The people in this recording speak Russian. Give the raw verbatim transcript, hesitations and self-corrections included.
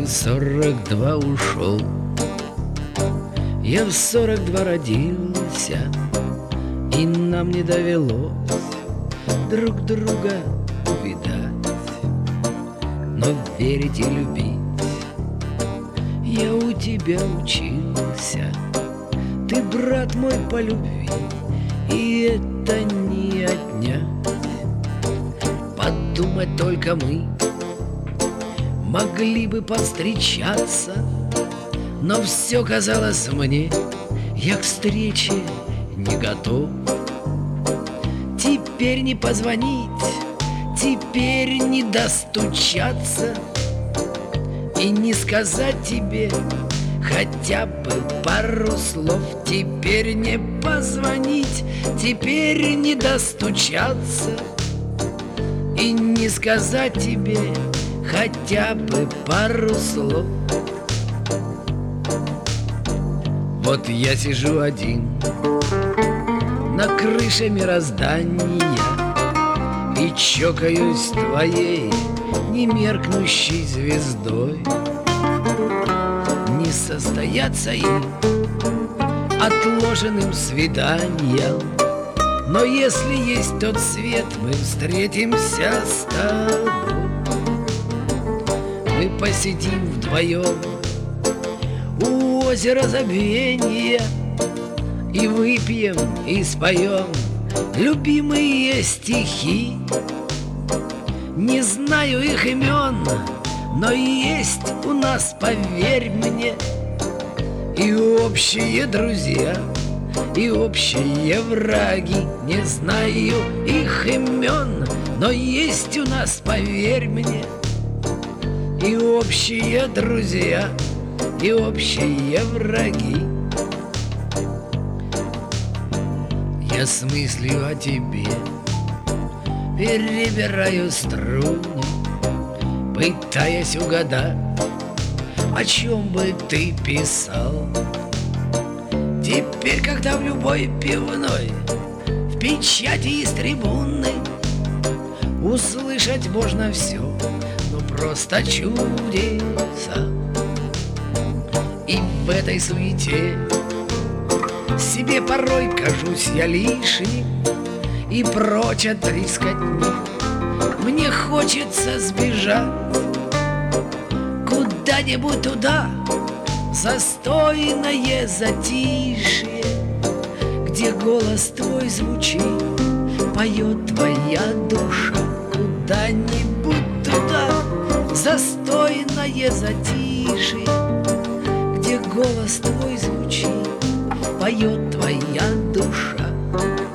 сорок два ушел, я в сорок два родился, и нам не довелось друг друга увидать. Но верить и любить я у тебя учился. Ты, брат мой, по любви, и это не отнять. Подумать только мы могли бы повстречаться, но все казалось мне, я к встрече не готов. Теперь не позвонить, теперь не достучаться и не сказать тебе хотя бы пару слов. Теперь не позвонить, теперь не достучаться и не сказать тебе хотя бы пару слов. Вот я сижу один на крыше мироздания и чокаюсь твоей немеркнущей звездой. Не состоятся им отложенным свиданием, но если есть тот свет, мы встретимся с тобой. Мы посидим вдвоем у озера забвения и выпьем, и споем любимые стихи. Не знаю их имен, но есть у нас, поверь мне, и общие друзья, и общие враги. Не знаю их имен, но есть у нас, поверь мне, и общие друзья, и общие враги. Я с мыслью о тебе перебираю струны, пытаясь угадать, о чем бы ты писал. Теперь, когда в любой пивной, в печати и с трибуны услышать можно все, ну просто чудеса. И в этой суете себе порой кажусь я лишним, и прочь от трескотни мне хочется сбежать куда-нибудь туда, в застойное затишье, где голос твой звучит, поет твоя душа. Куда-нибудь туда, в застойное затишье, где голос твой звучит, поет твоя душа.